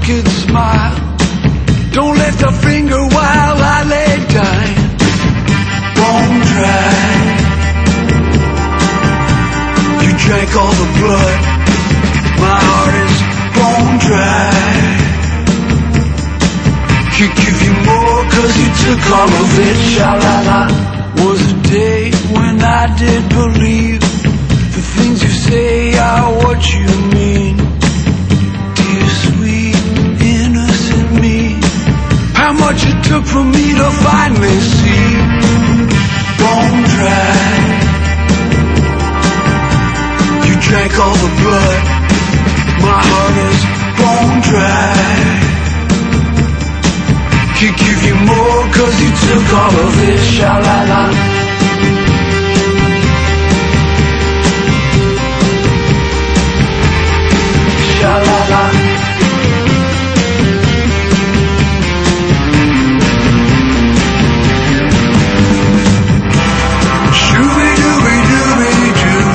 crooked smile. Don't lift a finger while I lay dying. Bone dry. You drank all the blood. My heart is bone dry. Can't give you more cause you took all of it. Sha-la-la. Was a day when I did believe the things you say are what you mean. Dear sweet innocent me, how much it took for me to finally see. Bone dry. You drank all the blood. My heart is bone dry. Can't give you more cause you took all of it. Sha-la-la. Sha-la-la. Shooby-dooby-dooby-doo.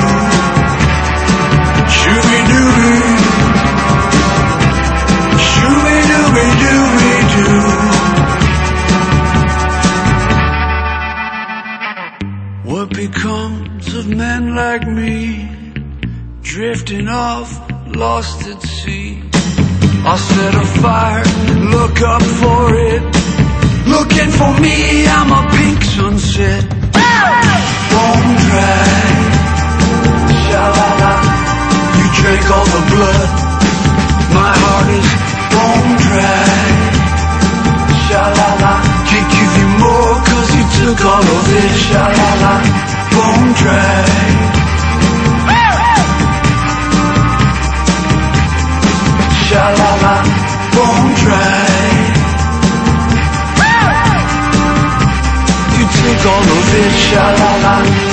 Shooby-dooby. Shooby-dooby-dooby-doo. What becomes of men like me, drifting off, lost at sea? I'll set a fire, look up for it. Looking for me, I'm a pink sunset. Bone dry. Sha-la-la. You drank all the blood. My heart is bone dry. Sha-la-la. Can't give you more cause you took all of it. Sha-la-la. Bone dry. Sha-la-la. Bone dry. You took all of it. Sha-la-la.